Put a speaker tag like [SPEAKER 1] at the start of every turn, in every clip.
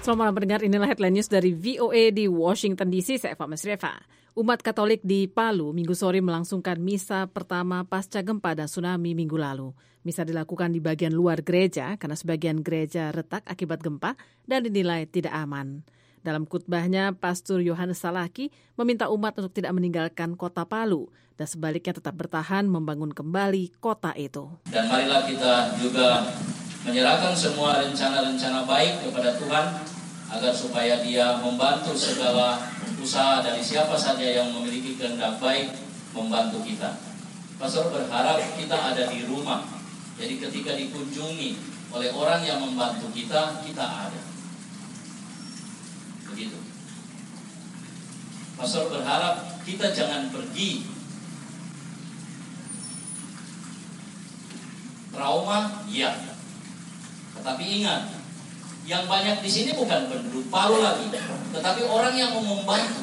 [SPEAKER 1] Selamat malam pendengar, inilah headline news dari VOA di Washington DC, saya Eva Mesreva. Umat Katolik di Palu Minggu sore melangsungkan misa pertama pasca gempa dan tsunami minggu lalu. Misa dilakukan di bagian luar gereja karena sebagian gereja retak akibat gempa dan dinilai tidak aman. Dalam khutbahnya, Pastor Yohanes Salaki meminta umat untuk tidak meninggalkan kota Palu dan sebaliknya tetap bertahan membangun kembali kota itu.
[SPEAKER 2] Dan marilah kita juga menyerahkan semua rencana-rencana baik kepada Tuhan, agar supaya Dia membantu segala usaha dari siapa saja yang memiliki kehendak baik membantu kita. Pastor berharap kita ada di rumah, jadi ketika dikunjungi oleh orang yang membantu kita, kita ada. Begitu. Pastor berharap kita jangan pergi. Trauma, ya. Tetapi ingat, yang banyak di sini bukan penduduk Palu lagi, tetapi orang yang mau membantu.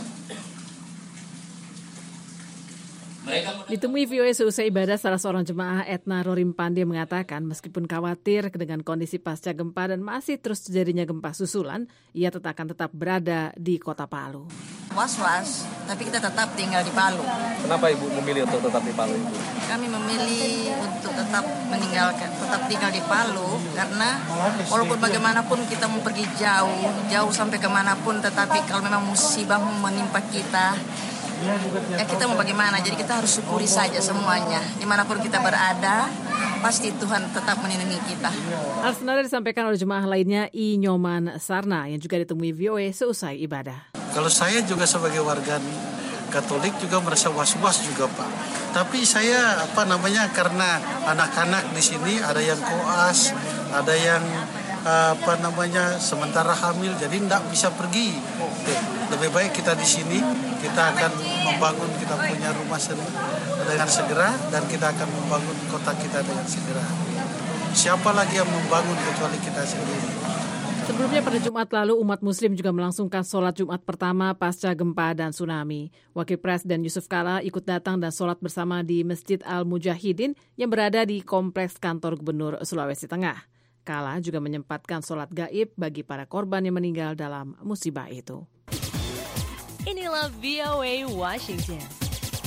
[SPEAKER 1] Ditemui VOA seusai ibadah, salah seorang jemaah Etna Rorim Pande mengatakan meskipun khawatir dengan kondisi pasca gempa dan masih terus terjadinya gempa susulan, ia akan tetap berada di kota Palu.
[SPEAKER 3] Was-was, tapi kita tetap tinggal di Palu.
[SPEAKER 4] Kenapa Ibu memilih untuk tetap di Palu, Ibu?
[SPEAKER 3] Kami memilih untuk tetap tinggal di Palu karena walaupun bagaimanapun kita mau pergi jauh sampai kemanapun, tetapi kalau memang musibah menimpa kita, ya kita mau bagaimana, jadi kita harus syukuri saja semuanya. Dimanapun kita berada, pasti Tuhan tetap melindungi kita.
[SPEAKER 1] Hal senada disampaikan oleh jemaah lainnya I Nyoman Sarna yang juga ditemui VOA seusai ibadah.
[SPEAKER 5] Kalau saya juga sebagai warga Katolik juga merasa was-was juga Pak. Tapi saya karena anak-anak di sini ada yang koas, ada yang sementara hamil, jadi tidak bisa pergi. Lebih baik kita di sini, kita akan membangun kita punya rumah dengan segera dan kita akan membangun kota kita dengan segera. Siapa lagi yang membangun kecuali kita sendiri?
[SPEAKER 1] Sebelumnya pada Jumat lalu, umat Muslim juga melangsungkan sholat Jumat pertama pasca gempa dan tsunami. Wakil Presiden Yusuf Kala ikut datang dan sholat bersama di Masjid Al-Mujahidin yang berada di kompleks kantor Gubernur Sulawesi Tengah. Kala juga menyempatkan sholat gaib bagi para korban yang meninggal dalam musibah itu.
[SPEAKER 6] Inilah VOA Washington.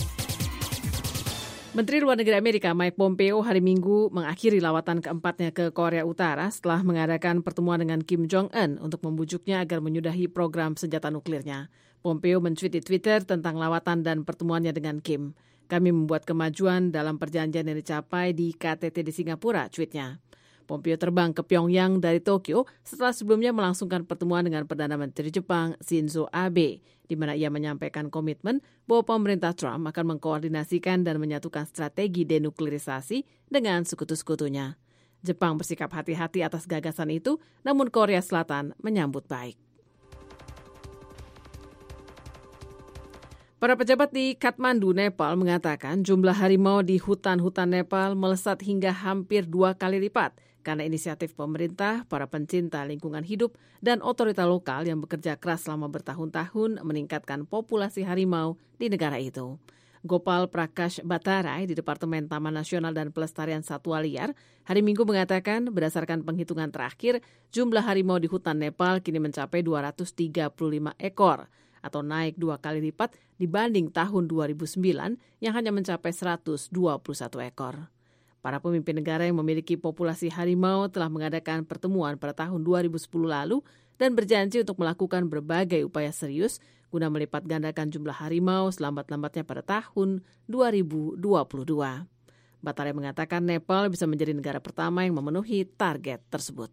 [SPEAKER 1] Menteri Luar Negeri Amerika Mike Pompeo hari Minggu mengakhiri lawatan keempatnya ke Korea Utara setelah mengadakan pertemuan dengan Kim Jong-un untuk membujuknya agar menyudahi program senjata nuklirnya. Pompeo men-tweet di Twitter tentang lawatan dan pertemuannya dengan Kim. Kami membuat kemajuan dalam perjanjian yang dicapai di KTT di Singapura, tweetnya. Pompeo terbang ke Pyongyang dari Tokyo setelah sebelumnya melangsungkan pertemuan dengan Perdana Menteri Jepang Shinzo Abe, di mana ia menyampaikan komitmen bahwa pemerintah Trump akan mengkoordinasikan dan menyatukan strategi denuklirisasi dengan sekutu-sekutunya. Jepang bersikap hati-hati atas gagasan itu, namun Korea Selatan menyambut baik. Para pejabat di Kathmandu, Nepal mengatakan jumlah harimau di hutan-hutan Nepal melesat hingga hampir 2 kali lipat karena inisiatif pemerintah, para pencinta lingkungan hidup, dan otoritas lokal yang bekerja keras selama bertahun-tahun meningkatkan populasi harimau di negara itu. Gopal Prakash Bhattarai di Departemen Taman Nasional dan Pelestarian Satwa Liar hari Minggu mengatakan berdasarkan penghitungan terakhir, jumlah harimau di hutan Nepal kini mencapai 235 ekor, atau naik 2 kali lipat dibanding tahun 2009 yang hanya mencapai 121 ekor. Para pemimpin negara yang memiliki populasi harimau telah mengadakan pertemuan pada tahun 2010 lalu dan berjanji untuk melakukan berbagai upaya serius guna melipat gandakan jumlah harimau selambat-lambatnya pada tahun 2022. Bhattarai mengatakan Nepal bisa menjadi negara pertama yang memenuhi target tersebut.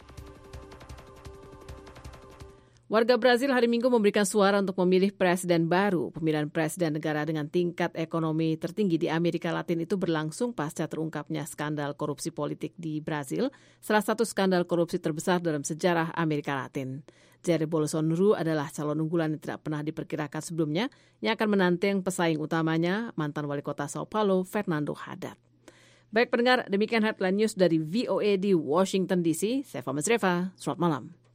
[SPEAKER 1] Warga Brazil hari Minggu memberikan suara untuk memilih presiden baru. Pemilihan presiden negara dengan tingkat ekonomi tertinggi di Amerika Latin itu berlangsung pasca terungkapnya skandal korupsi politik di Brazil, salah satu skandal korupsi terbesar dalam sejarah Amerika Latin. Jair Bolsonaro adalah calon unggulan yang tidak pernah diperkirakan sebelumnya yang akan menantang pesaing utamanya, mantan wali kota Sao Paulo, Fernando Haddad. Baik pendengar, demikian headline news dari VOA di Washington DC. Saya Eva Mesreva, selamat malam.